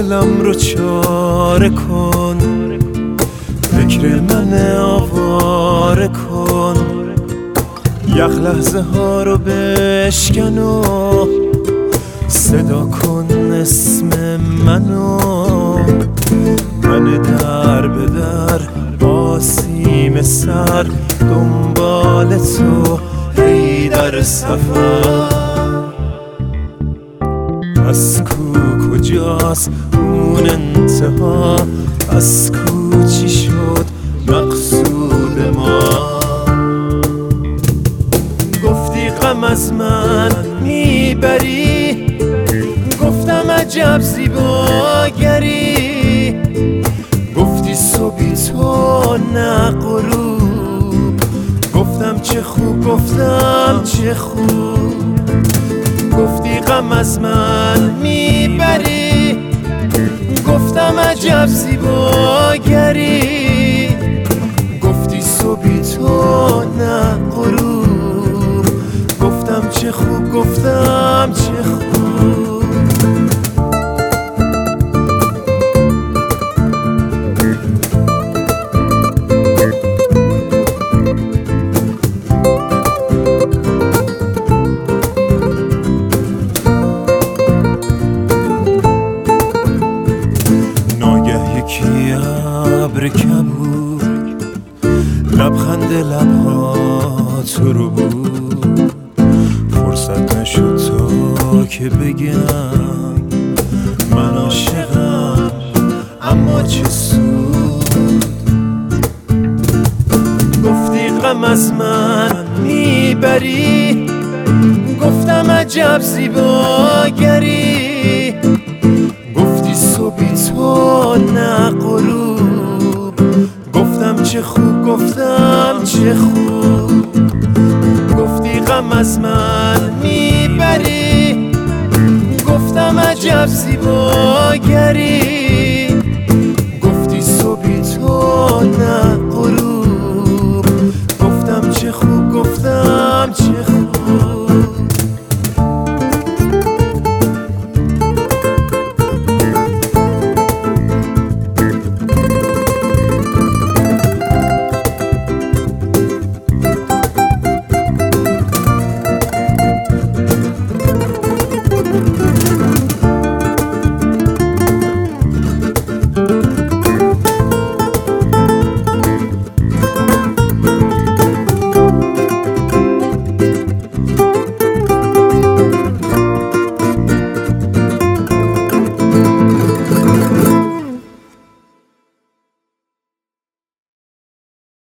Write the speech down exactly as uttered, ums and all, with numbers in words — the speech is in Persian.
دلم رو چاره کن، فکر من آواره کن، یخ لحظه ها رو بشکن و صدا کن اسم منو. من در به در آسیم سر دنبال تو ای در سفر. از کو کجاست اون انتها، از کو چی شد مقصود ما. گفتی غم از من میبری، گفتم عجب زیباگری. گفتی صبحی تو نه غروب، گفتم چه خوب گفتم چه خوب. گفتی غم از من میبری، گفتم عجب زیباگری. گفتی صبحی تو نه غروب، گفتم چه خوب گفتم چه خوب. یکی ابر کبود، لبخند لبها تو رو بود. فرصت نشد تا که بگم من عاشقم، اما چه سود. گفتی غم از من میبری، گفتم عجب زیباگری. گفتی صبحی تو نه غروب، گفتم چه خوب گفتم چه خوب. گفتی غم از من میبری، گفتم عجب زیباگری.